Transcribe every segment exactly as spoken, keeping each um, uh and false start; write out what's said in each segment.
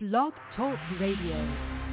Blog Talk Radio.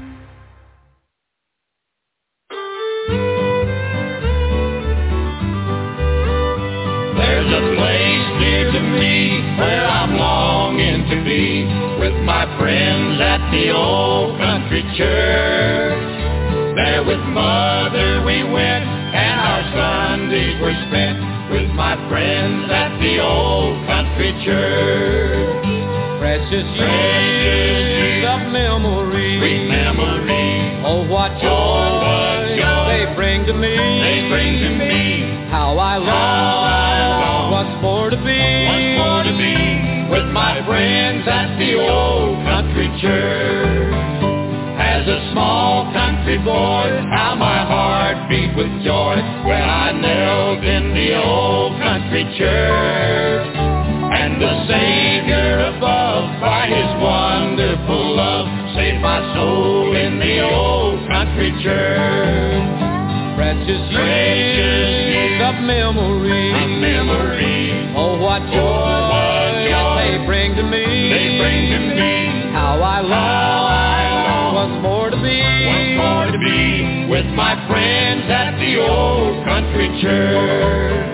There's a place near to me where I'm longing to be with my friends at the old country church. There with Mother we went and our Sundays were spent with my friends at the old country church. Precious years of memory, sweet memory. Oh, what joy, oh, what joy they bring to me. They bring to me. How I long, How I long what's more to be, what's more to be with my friends at the old country church. As a small country boy, how my heart beat with joy when I knelt in the old country church. And the Savior above, by His wonderful love, saved my soul in the old country church. Precious years of memory, a memory. Oh, what joy, oh, what joy they bring to me. They bring to me. How I long, How I long what's more to be, what's more to be with my friends at the old country church.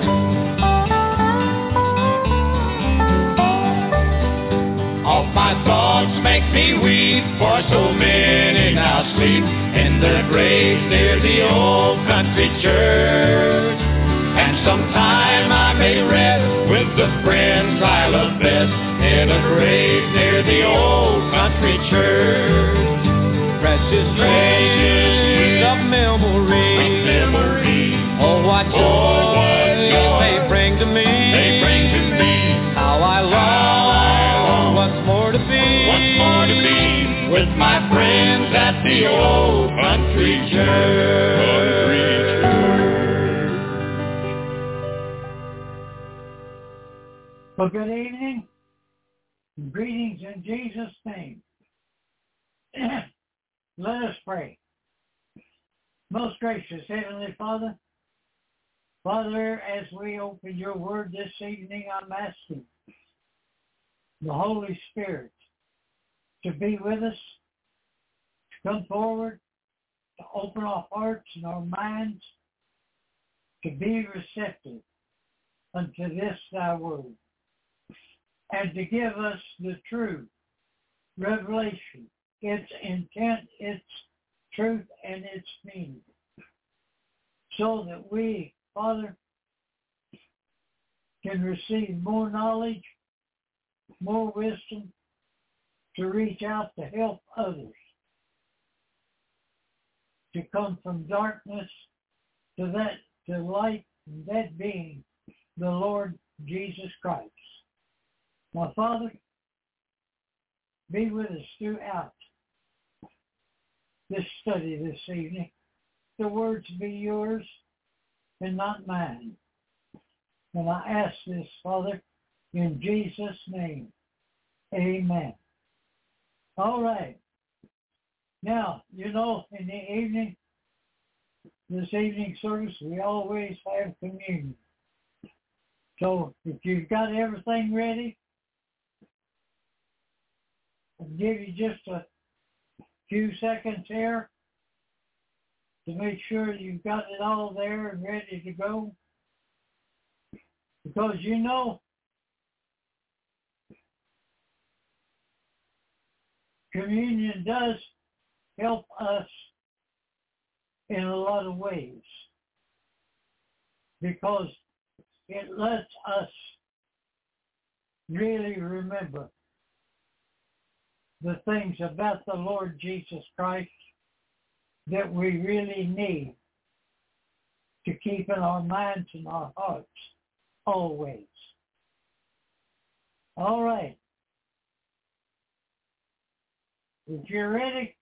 All my thoughts make me weep, for so many now sleep in their graves near the old country church. And sometime I may rest with the friends I love best in a grave near the old country church. Precious years of memory, of memory. Oh, what joy, oh, what joy they bring to me. They bring to me. How I long, How I long what's more to be, what's more to be with my friends at the old country church. Well, good evening. Greetings in Jesus' name. Let us pray. Most gracious Heavenly Father, Father, as we open your word this evening, I'm asking the Holy Spirit to be with us, to come forward, to open our hearts and our minds, to be receptive unto this thy word, and to give us the true revelation, its intent, its truth, and its meaning, so that we, Father, can receive more knowledge, more wisdom, to reach out to help others, to come from darkness to that to light, and that being the Lord Jesus Christ. My Father, be with us throughout this study this evening. The words be yours and not mine. And I ask this, Father, in Jesus' name. Amen. All right. Now, you know, in the evening, this evening service, we always have communion. So if you've got everything ready, I'll give you just a few seconds here to make sure you've got it all there and ready to go. Because you know, communion does help us in a lot of ways, because it lets us really remember the things about the Lord Jesus Christ that we really need to keep in our minds and our hearts always. All right. If you're ready,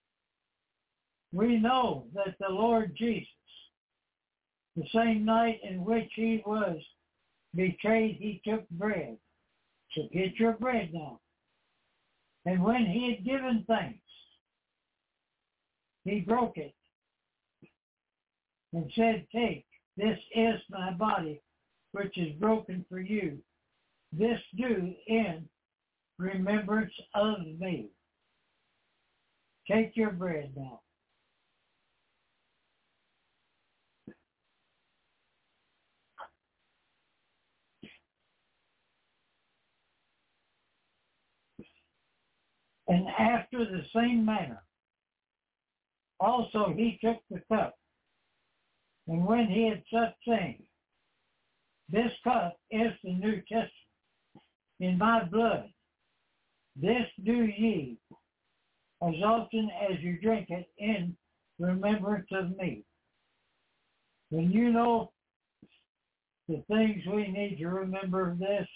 we know that the Lord Jesus, the same night in which he was betrayed, he took bread. So get your bread now. And when he had given thanks, he broke it and said, "Take, this is my body, which is broken for you. This do in remembrance of me." Take your bread now. And after the same manner, also he took the cup. And when he had supped, saying, This cup is the New Testament in my blood. This do ye as often as you drink it in remembrance of me. When you know the things we need to remember of this,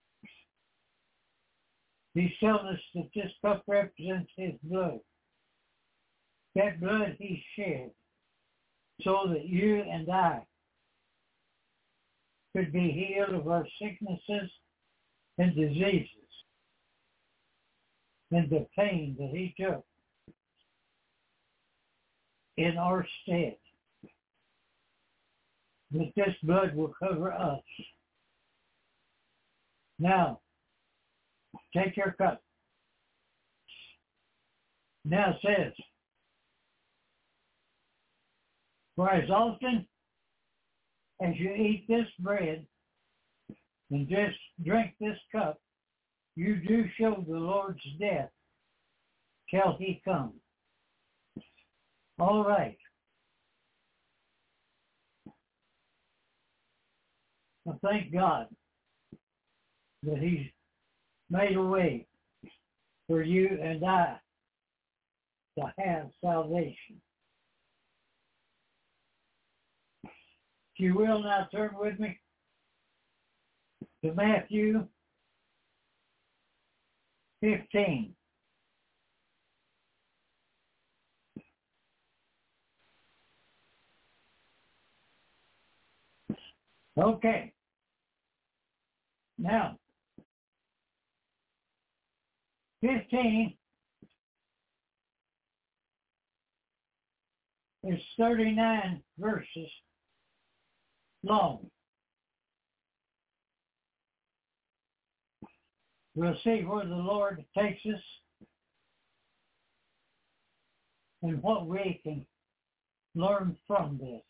he's telling us that this cup represents his blood. That blood he shed so that you and I could be healed of our sicknesses and diseases and the pain that he took in our stead. That this blood will cover us. Now, take your cup. Now it says, For as often as you eat this bread and just drink this cup, you do show the Lord's death till he come. All right. I thank God that he's made a way for you and I to have salvation. If you will now turn with me to Matthew fifteen. Okay. Now, fifteen is thirty-nine verses long. We'll see where the Lord takes us and what we can learn from this.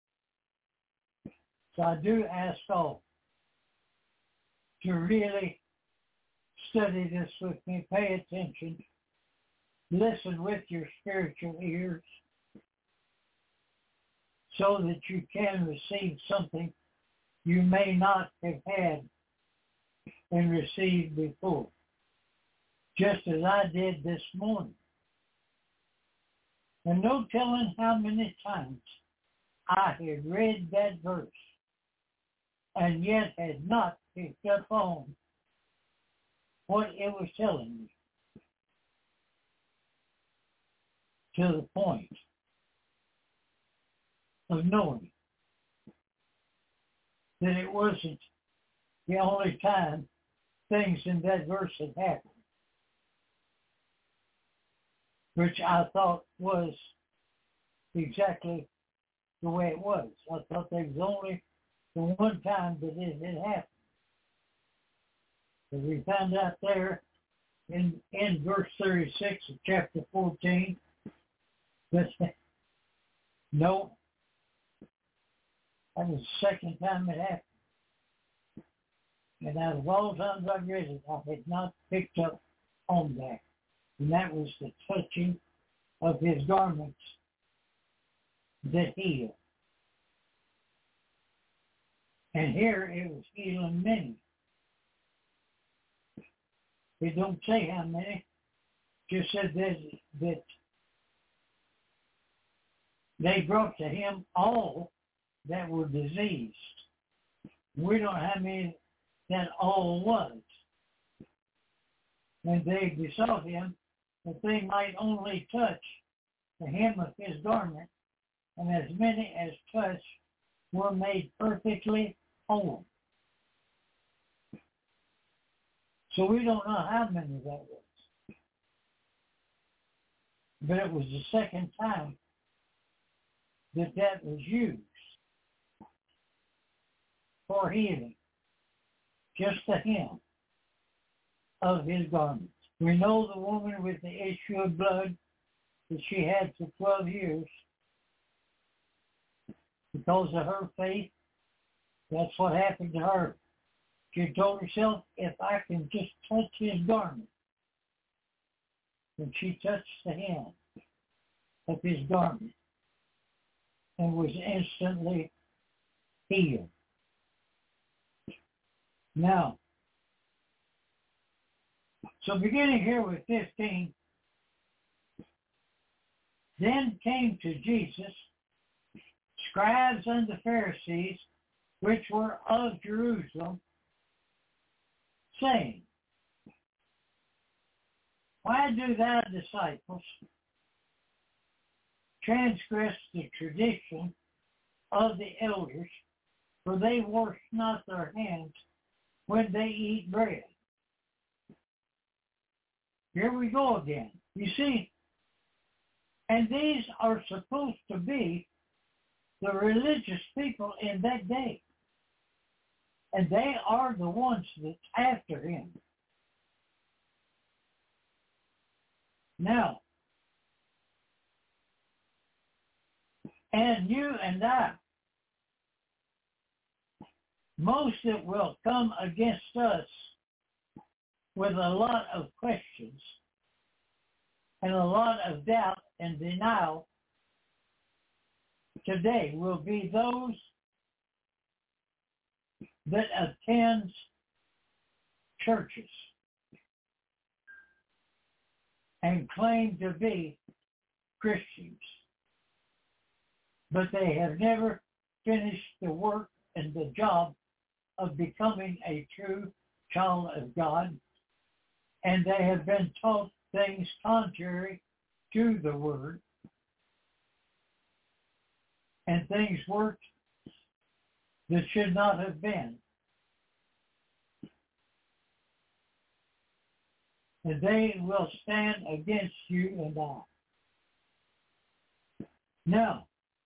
So I do ask all to really study this with me, pay attention, listen with your spiritual ears so that you can receive something you may not have had and received before, just as I did this morning. And no telling how many times I had read that verse and yet had not picked up on what it was telling me to the point of knowing that it wasn't the only time things in that verse had happened, which I thought was exactly the way it was. I thought there was only the one time that it had happened. But we found out there in, in verse thirty-six of chapter fourteen that no, that was the second time it happened. And out of all times I've read it, I had not picked up on that. And that was the touching of his garments that healed. And here it was healing many. It don't say how many. Just said that, that they brought to him all that were diseased. We don't know how many that all was. And they besought him that they might only touch the hem of his garment, and as many as touched were made perfectly whole. So we don't know how many that was. But it was the second time that that was used for healing. Just the hem of his garment. We know the woman with the issue of blood that she had for twelve years. Because of her faith, that's what happened to her. She told herself, if I can just touch his garment. And she touched the hem of his garment and was instantly healed. Now, so beginning here with fifteen, then came to Jesus scribes and the Pharisees, which were of Jerusalem, saying, why do thy disciples transgress the tradition of the elders, for they wash not their hands when they eat bread? Here we go again. You see, and these are supposed to be the religious people in that day. And they are the ones that's after him. Now, and you and I, most that will come against us with a lot of questions and a lot of doubt and denial today will be those that attend churches and claim to be Christians, but they have never finished the work and the job of becoming a true child of God, and they have been taught things contrary to the Word, and things worked that should not have been. And they will stand against you and I. Now,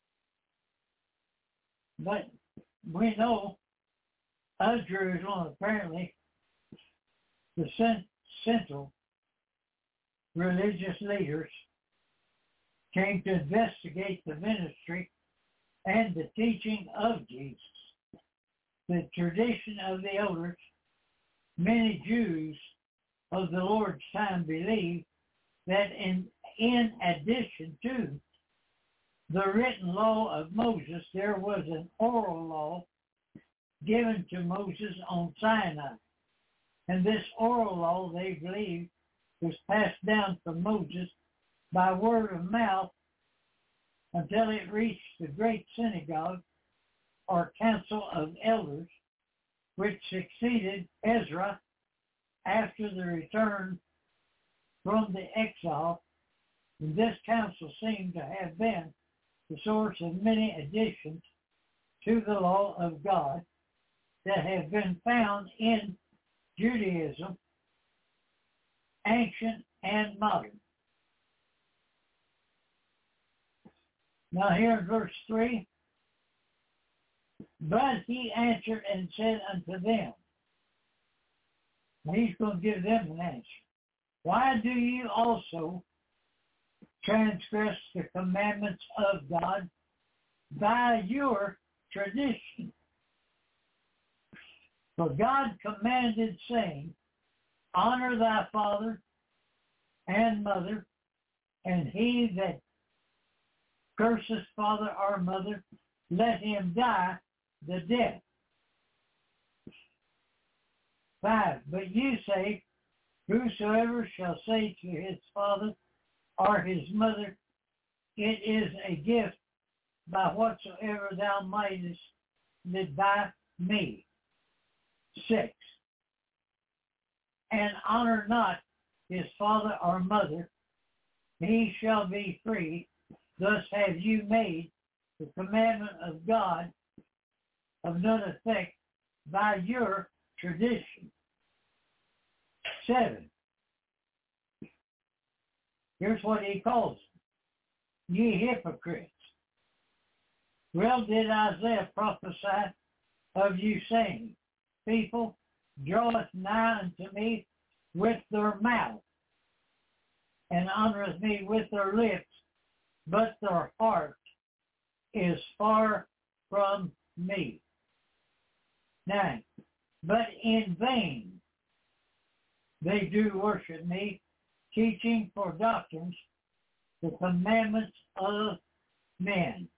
but we know of Jerusalem, apparently, the central religious leaders came to investigate the ministry and the teaching of Jesus. The tradition of the elders, many Jews of the Lord's time believed that in, in addition to the written law of Moses, there was an oral law given to Moses on Sinai. And this oral law, they believed, was passed down from Moses by word of mouth until it reached the great synagogue or council of elders, which succeeded Ezra after the return from the exile. And this council seemed to have been the source of many additions to the law of God that have been found in Judaism, ancient and modern. Now here in verse three, but he answered and said unto them, he's going to give them an answer. Why do you also transgress the commandments of God by your tradition? For God commanded, saying, honor thy father and mother, and he that curses father or mother, let him die the death. Five, but you say, whosoever shall say to his father or his mother, it is a gift by whatsoever thou mightest live by me. Six, and honor not his father or mother, he shall be free. Thus have you made the commandment of God of none effect by your tradition. Seven, here's what he calls them. Ye hypocrites. Well did Isaiah prophesy of you, saying, people draweth nigh unto me with their mouth, and honoreth me with their lips, but their heart is far from me. Nine. But in vain they do worship me, teaching for doctrines the commandments of men.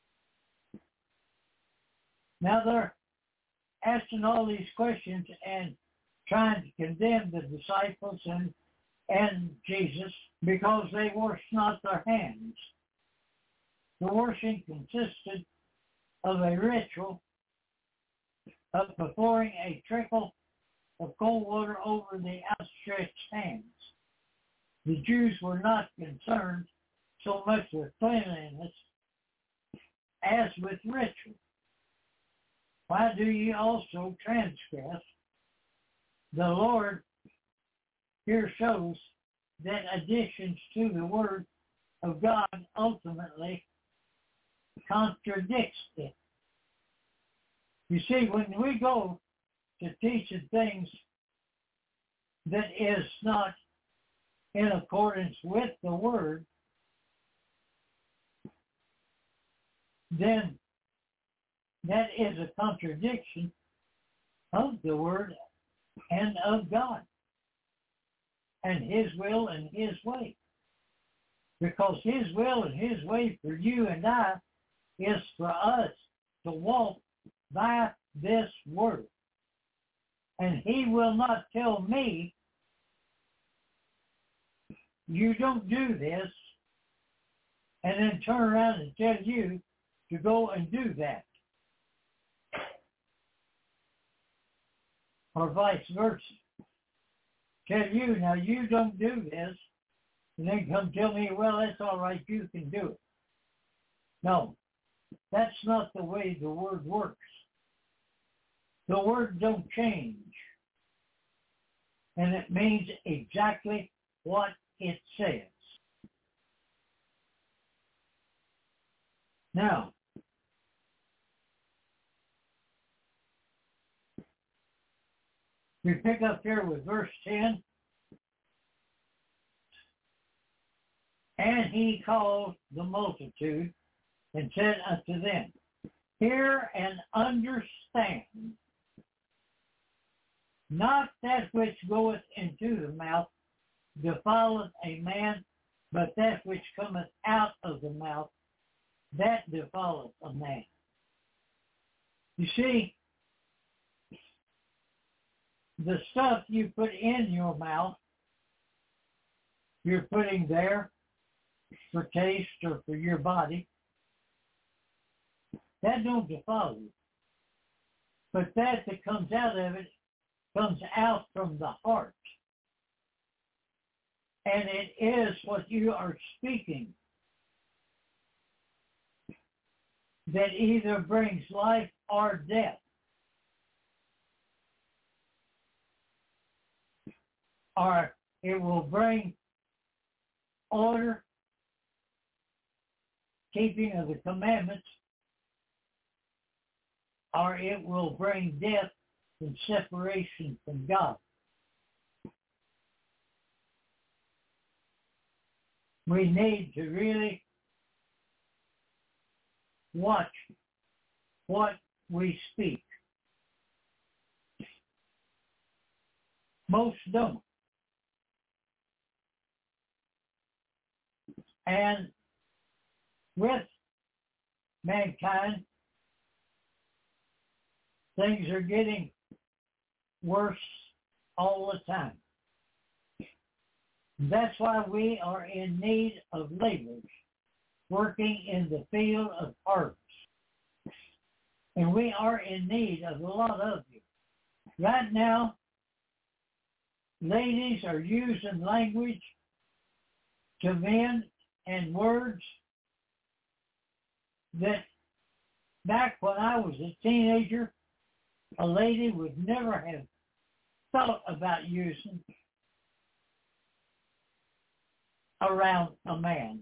Now they're asking all these questions and trying to condemn the disciples and, and Jesus because they washed not their hands. The washing consisted of a ritual of pouring a trickle of cold water over the outstretched hands. The Jews were not concerned so much with cleanliness as with ritual. Why do ye also transgress? The Lord here shows that additions to the Word of God ultimately contradicts it. You see, when we go to teach things that is not in accordance with the Word, then that is a contradiction of the Word and of God and His will and His way. Because His will and His way for you and I is for us to walk by this Word. And He will not tell me, you don't do this, and then turn around and tell you to go and do that. Or vice versa. Tell you, now you don't do this, and then come tell me, well, that's all right, you can do it. No, that's not the way the Word works. The Word don't change. And it means exactly what it says. Now, we pick up here with verse ten. And he called the multitude and said unto them, hear and understand, not that which goeth into the mouth defileth a man, but that which cometh out of the mouth, that defileth a man. You see, the stuff you put in your mouth, you're putting there for taste or for your body, that don't defile you. But that that comes out of it comes out from the heart. And it is what you are speaking that either brings life or death. Or it will bring order, keeping of the commandments, or it will bring death and separation from God. We need to really watch what we speak. Most don't. And with mankind, things are getting worse all the time. That's why we are in need of laborers working in the field of harvest. And we are in need of a lot of you. Right now, ladies are using language to men and words that back when I was a teenager, a lady would never have thought about using around a man.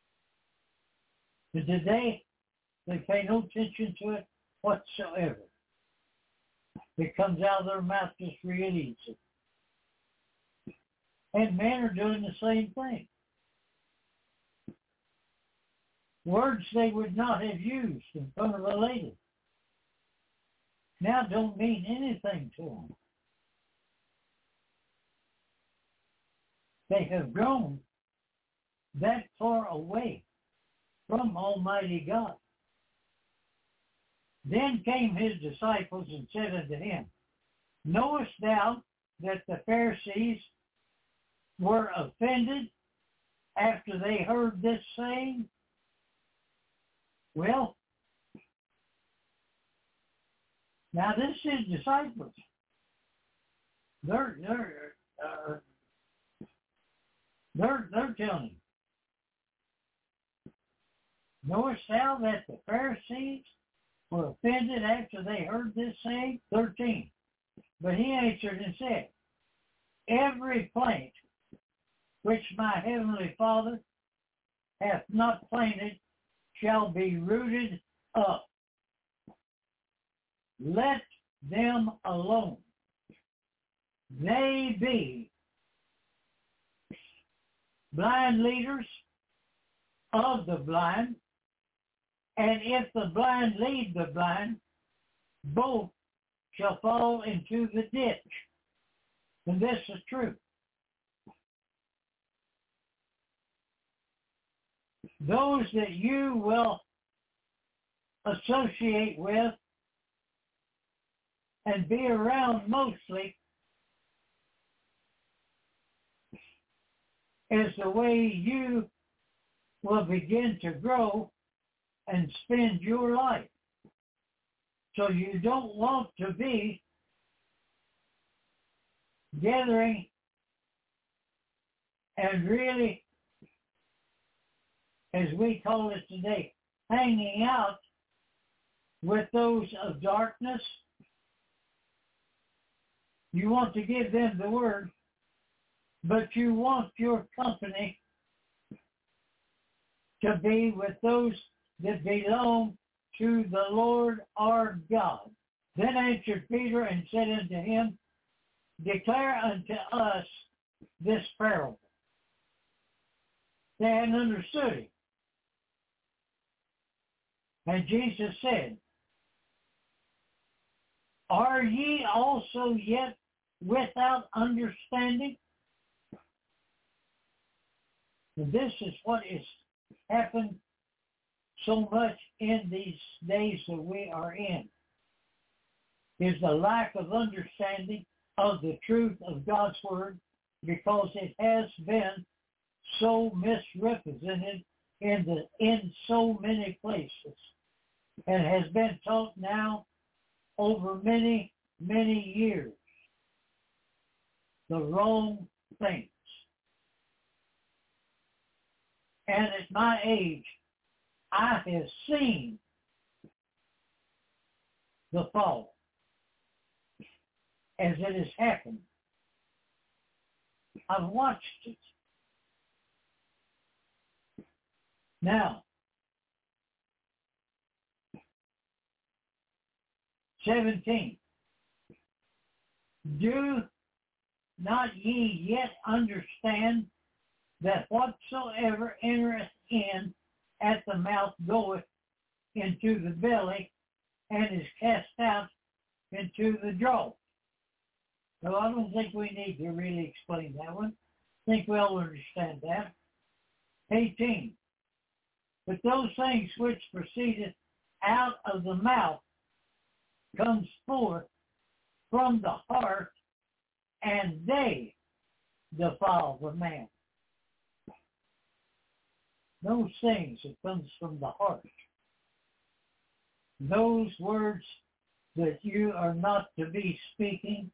But today, they pay no attention to it whatsoever. It comes out of their mouth just real easy. And men are doing the same thing. Words they would not have used in front of a lady now don't mean anything to them. They have grown that far away from Almighty God. Then came his disciples and said unto him, Knowest thou that the Pharisees were offended after they heard this saying? Well, now this is disciples. They're they're uh, they're they're telling him. Knowest thou that the Pharisees were offended after they heard this saying? Thirteen. But he answered and said, Every plant which my heavenly Father hath not planted shall be rooted up. Let them alone. They be blind leaders of the blind, and if the blind lead the blind, both shall fall into the ditch. And this is true. Those that you will associate with and be around mostly is the way you will begin to grow and spend your life. So you don't want to be gathering and really, as we call it today, hanging out with those of darkness. You want to give them the word, but you want your company to be with those that belong to the Lord our God. Then answered Peter and said unto him, Declare unto us this parable. They hadn't understood it. And Jesus said, Are ye also yet without understanding? And this is what has happened so much in these days that we are in, is the lack of understanding of the truth of God's Word, because it has been so misrepresented in the in so many places, and has been taught now over many, many years the wrong things. And at my age, I have seen the fall as it has happened. I've watched it. Now, seventeen. Do not ye yet understand that whatsoever entereth in at the mouth goeth into the belly, and is cast out into the jaw? So I don't think we need to really explain that one. I think we all understand that. eighteen. But those things which proceeded out of the mouth comes forth from the heart, and they defile the man. Those things that comes from the heart. Those words that you are not to be speaking,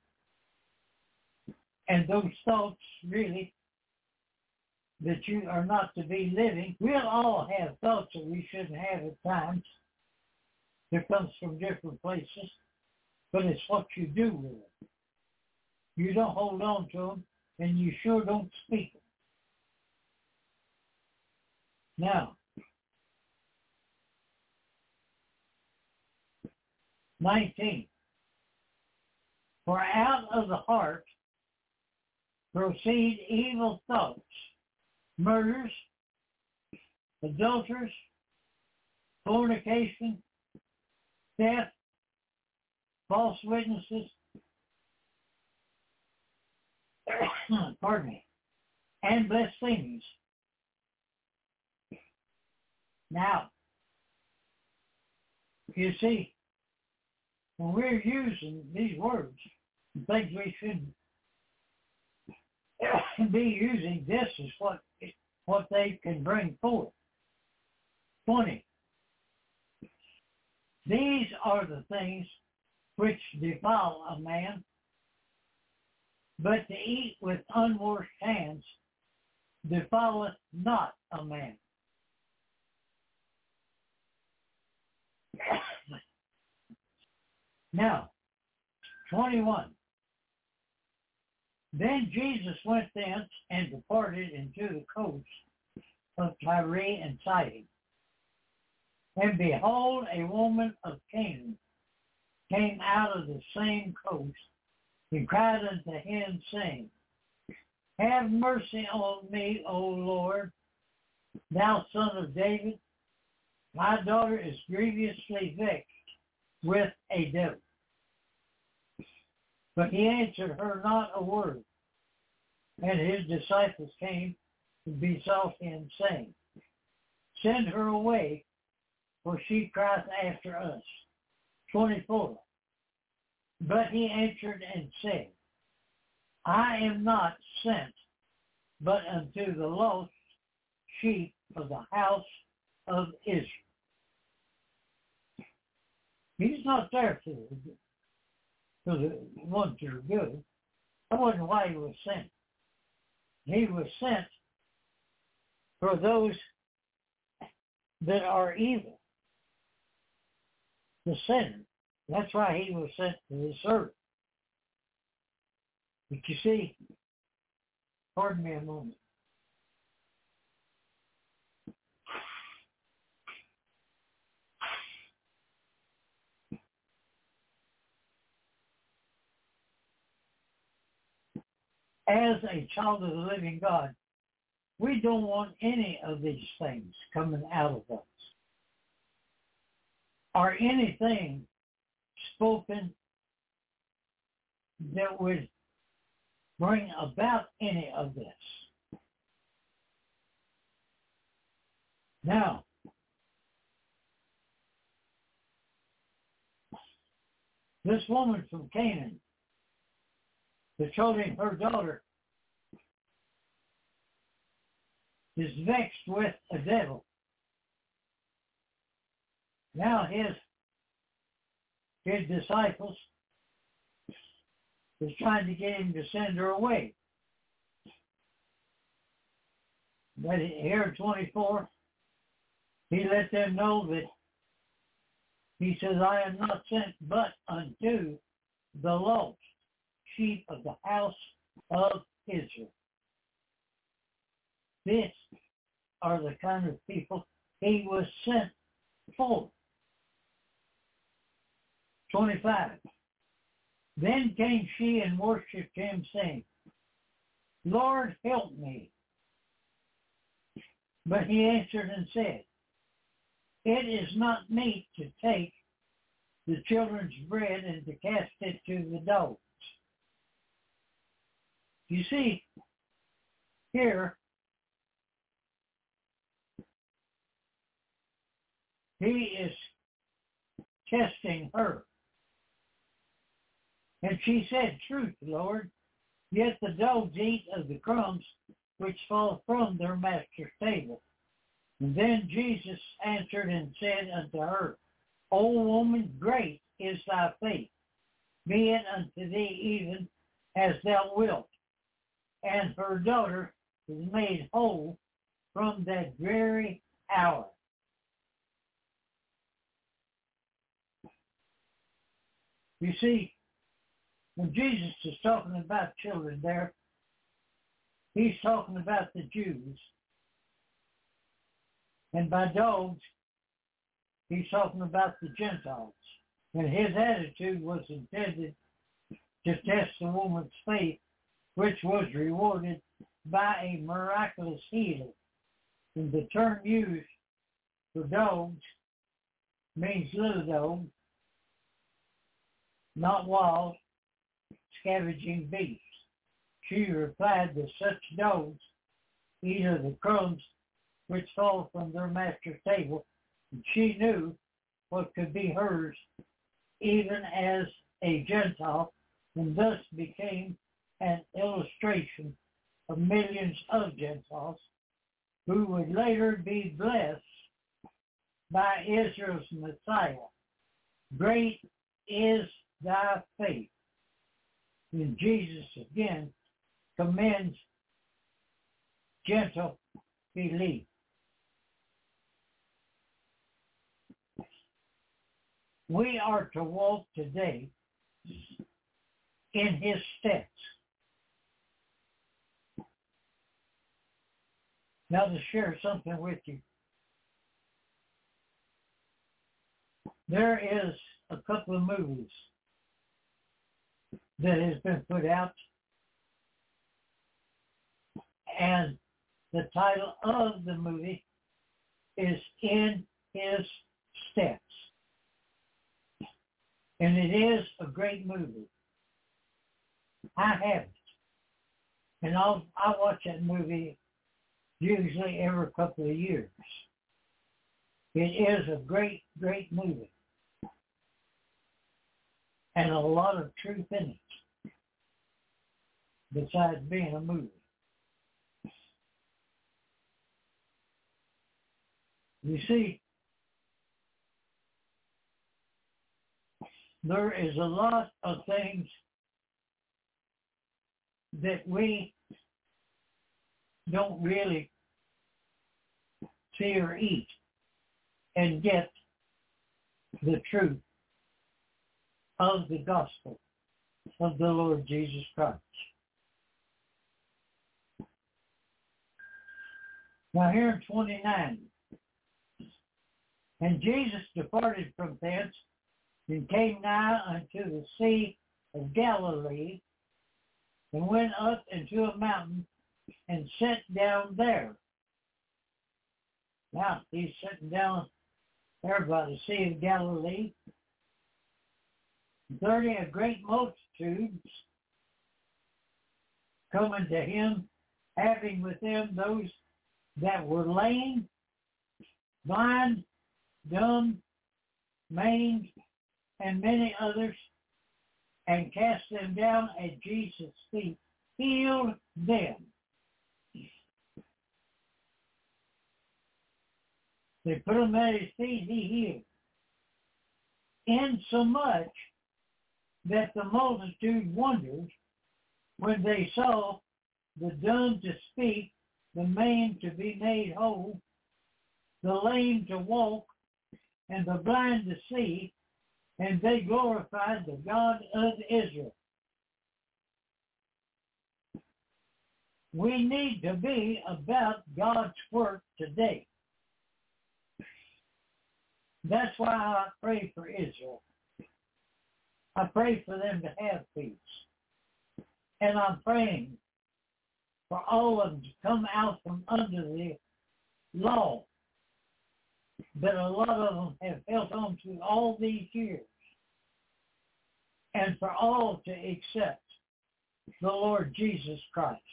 and those thoughts really that you are not to be living. We'll all have thoughts that we shouldn't have at times. That comes from different places, but it's what you do with it. You don't hold on to them, and you sure don't speak them. Now, nineteen. For out of the heart proceed evil thoughts, murders, adulteries, fornication, theft, false witnesses, pardon me, and blasphemies. Now, you see, when we're using these words, things we shouldn't be using, this is what what they can bring forth. twenty. These are the things which defile a man, but to eat with unwashed hands defileth not a man. Now, twenty-one. Then Jesus went thence and departed into the coast of Tyre and Sidon. And behold, a woman of Canaan came out of the same coast and cried unto him, saying, Have mercy on me, O Lord, thou son of David. My daughter is grievously vexed with a devil. But he answered her not a word. And his disciples came and besought him, saying, Send her away, for she crieth after us. twenty-four. But he answered and said, I am not sent, but unto the lost sheep of the house of Israel. He's not there for the, for the ones that are good. That wasn't why he was sent. He was sent for those that are evil, the sinner. That's why he was sent to this earth. But you see, pardon me a moment. As a child of the living God, we don't want any of these things coming out of us, or anything spoken that would bring about any of this. Now, this woman from Canaan, that told him her daughter is vexed with a devil. Now his his disciples is trying to get him to send her away. But here in twenty-four, he let them know that he says, I am not sent but unto the lost sheep of the house of Israel. These are the kind of people he was sent for. twenty-five. Then came she and worshipped him, saying, Lord, help me. But he answered and said, It is not meet to take the children's bread and to cast it to the dogs. You see, here, he is testing her. And she said, Truth, Lord, yet the dogs eat of the crumbs which fall from their master's table. And then Jesus answered and said unto her, O woman, great is thy faith. Be it unto thee even as thou wilt. And her daughter was made whole from that very hour. You see, when Jesus is talking about children there, he's talking about the Jews. And by dogs, he's talking about the Gentiles. And his attitude was intended to test the woman's faith, which was rewarded by a miraculous healing. And the term used for dogs means little dog, not wild, scavenging beast. She replied that such dogs eat of the crumbs which fall from their master's table, and she knew what could be hers, even as a Gentile, and thus became an illustration of millions of Gentiles who would later be blessed by Israel's Messiah. Great is thy faith. And Jesus again commends gentle belief. We are to walk today in his steps. Now to share something with you. There is a couple of movies that has been put out, and the title of the movie is In His Steps. And it is a great movie. I have it. And I'll, I watch that movie usually every couple of years. It is a great, great movie. And a lot of truth in it, besides being a movie. You see, there is a lot of things that we don't really see or eat and get the truth of the gospel of the Lord Jesus Christ. Now here in twenty-nine, and Jesus departed from thence and came nigh unto the Sea of Galilee, and went up into a mountain and sat down there. Now he's sitting down there by the Sea of Galilee. Thirty a great multitudes coming to him, having with them those that were lame, blind, dumb, maimed, and many others, and cast them down at Jesus' feet, healed them. They put him at his feet, he healed. Insomuch that the multitude wondered when they saw the dumb to speak, the maimed to be made whole, the lame to walk, and the blind to see, and they glorified the God of Israel. We need to be about God's work today. That's why I pray for Israel. I pray for them to have peace. And I'm praying for all of them to come out from under the law that a lot of them have held on to all these years. And for all to accept the Lord Jesus Christ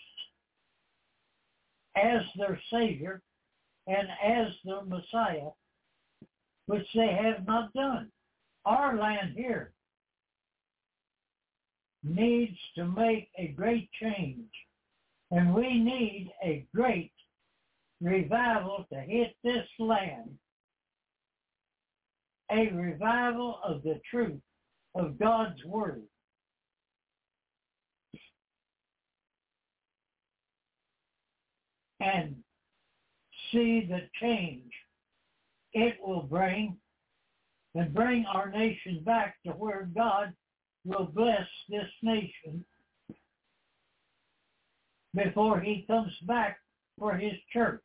as their Savior and as their Messiah, which they have not done. Our land here needs to make a great change, and we need a great revival to hit this land, a revival of the truth of God's Word. And see the change it will bring, and bring our nation back to where God will bless this nation before he comes back for his church.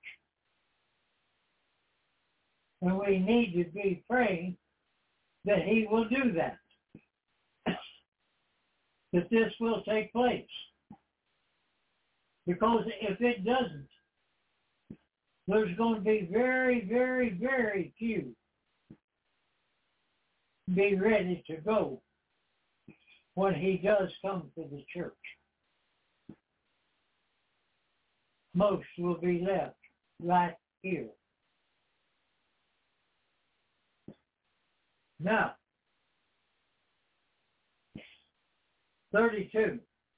And we need to be praying that he will do that, that this will take place. Because if it doesn't, there's going to be very, very, very few be ready to go when he does come to the church. Most will be left right here. Now, thirty-two.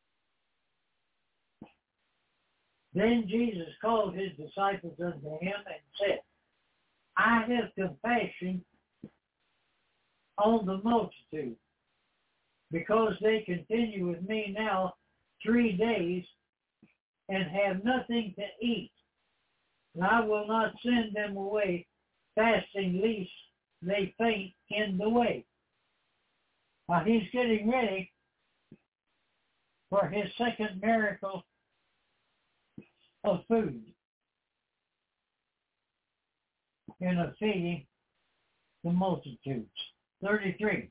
Then Jesus called his disciples unto him and said, I have compassion on the multitude, because they continue with me now three days and have nothing to eat. And I will not send them away fasting, lest they faint in the way. Now he's getting ready for his second miracle of food in a feeding the multitudes. thirty-three.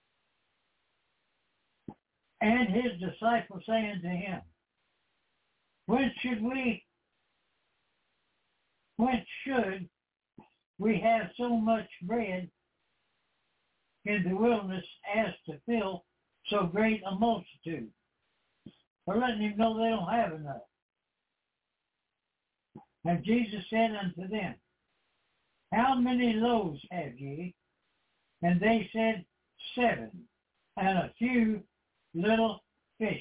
And his disciples say unto him, When should we, when should we have so much bread in the wilderness as to fill so great a multitude? They're letting him know they don't have enough. And Jesus said unto them, How many loaves have ye? And they said, Seven, and a few little fishes.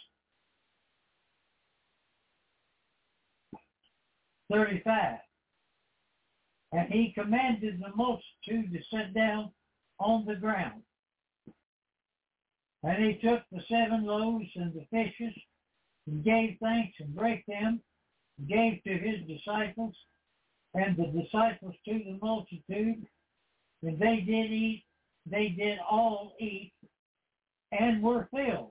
thirty-five. And he commanded the multitude to sit down on the ground. And he took the seven loaves and the fishes, and gave thanks and brake them, and gave to his disciples, and the disciples to the multitude. And they did eat, they did all eat, and were filled.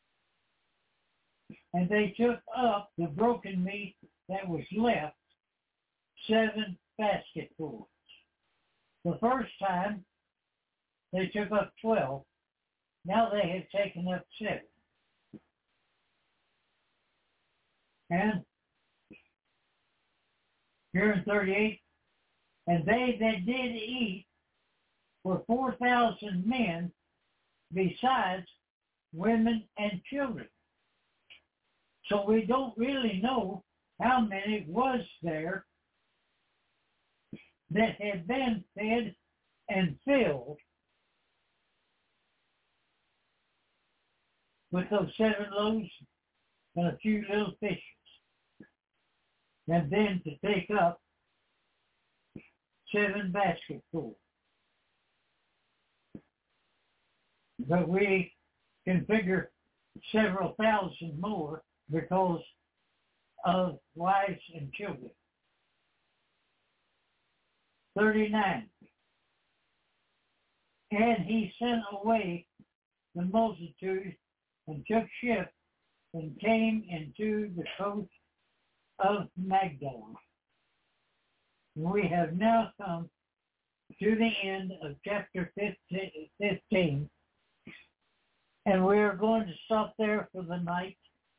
And they took up the broken meat that was left, seven basketfuls. The first time, they took up twelve. Now they had taken up seven. And here in thirty-eight, and they that did eat were four thousand men, besides women and children. So we don't really know how many was there that had been fed and filled with those seven loaves and a few little fishes. And then to take up seven basketfuls. But we can figure several thousand more because of wives and children. thirty-nine. And he sent away the multitude and took ship and came into the coast of Magdala. We have now come to the end of chapter fifteen, and we are going to stop there for the night.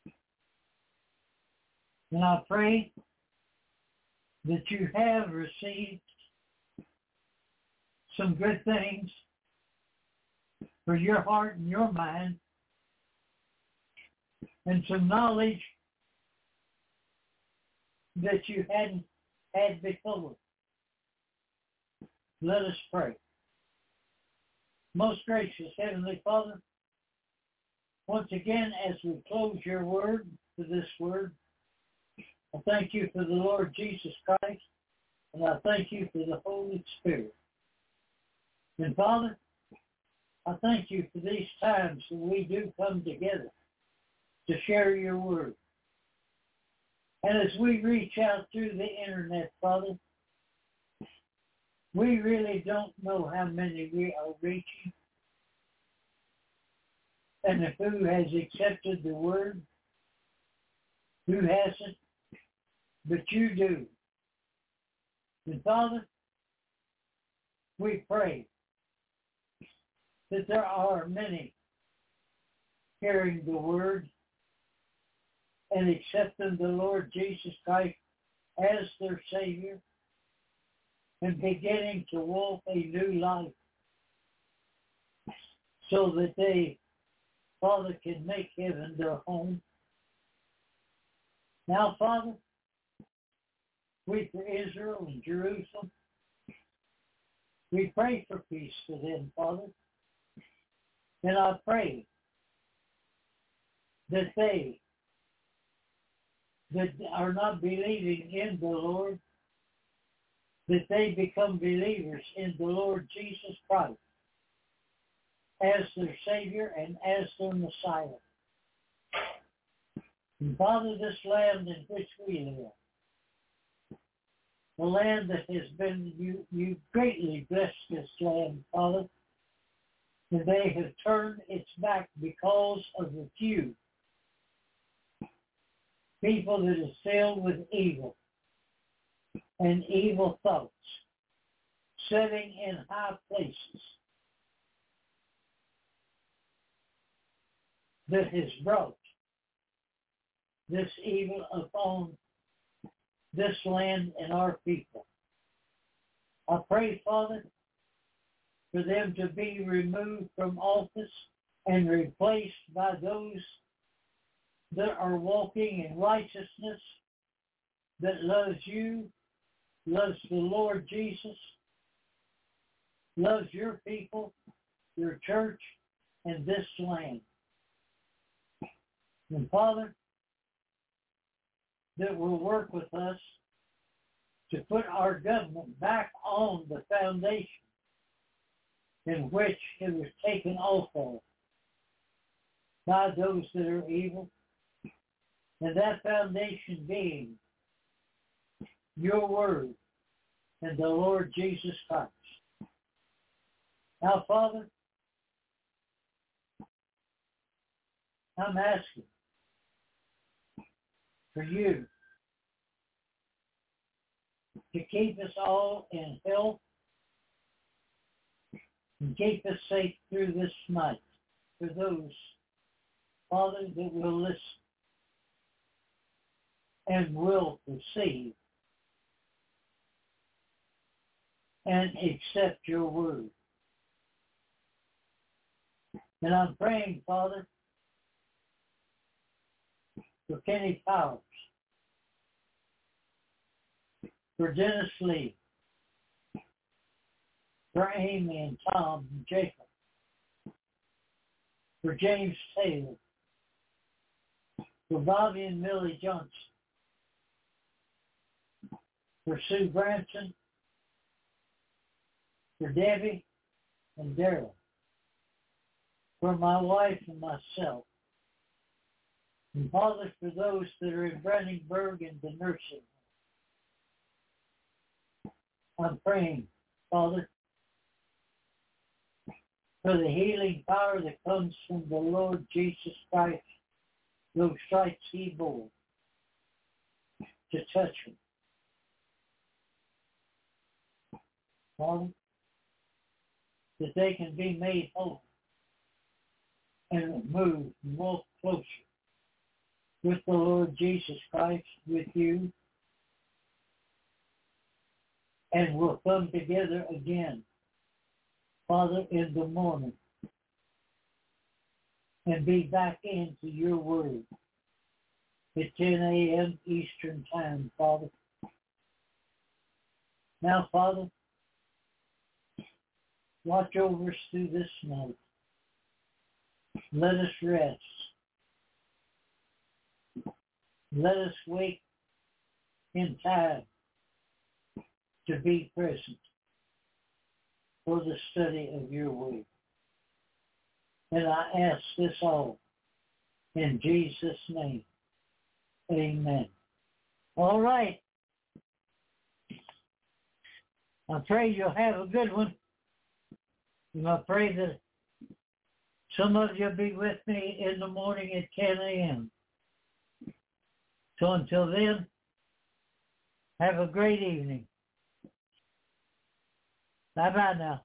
And I pray that you have received some good things for your heart and your mind, and some knowledge that you hadn't had before. Let us pray. Most gracious Heavenly Father, once again, as we close your word to this word, I thank you for the Lord Jesus Christ, and I thank you for the Holy Spirit. And Father, I thank you for these times when we do come together to share your word. And as we reach out through the internet, Father, we really don't know how many we are reaching and who has accepted the word, who hasn't, but you do. And Father, we pray that there are many hearing the word and accepting the Lord Jesus Christ as their Savior and beginning to walk a new life so that they, Father, can make heaven their home. Now, Father, we for Israel and Jerusalem, we pray for peace for them, Father. And I pray that they that are not believing in the Lord, that they become believers in the Lord Jesus Christ as their Savior and as their Messiah. And Father, this land in which we live, the land that has been, you, you greatly blessed this land, Father, and they have turned its back because of the few people that is filled with evil and evil thoughts, sitting in high places, that has brought this evil upon this land and our people. I pray, Father, for them to be removed from office and replaced by those that are walking in righteousness, that loves you, loves the Lord Jesus, loves your people, your church, and this land. And Father, that will work with us to put our government back on the foundation in which it was taken off of by those that are evil, and that foundation being your word and the Lord Jesus Christ. Now, Father, I'm asking for you to keep us all in health and keep us safe through this night for those, Father, that will listen and will receive and accept your word. And I'm praying, Father, for Kenny Powers, for Dennis Lee, for Amy and Tom and Jacob, for James Taylor, for Bobby and Millie Johnson, for Sue Branson, for Debbie and Daryl, for my wife and myself, and Father, for those that are in Brandenburg and the nursing home. I'm praying, Father, for the healing power that comes from the Lord Jesus Christ, those stripes he bore, to touch them. Father, that they can be made whole and move and walk closer with the Lord Jesus Christ, with you, and we'll come together again, Father, in the morning, and be back into your word at ten a.m. Eastern Time, Father. Now, Father, watch over us through this night. Let us rest. Let us wake in time to be present for the study of your word. And I ask this all in Jesus' name. Amen. All right. I pray you'll have a good one. And I pray that some of you will be with me in the morning at ten a.m. So until then, have a great evening. Bye-bye now.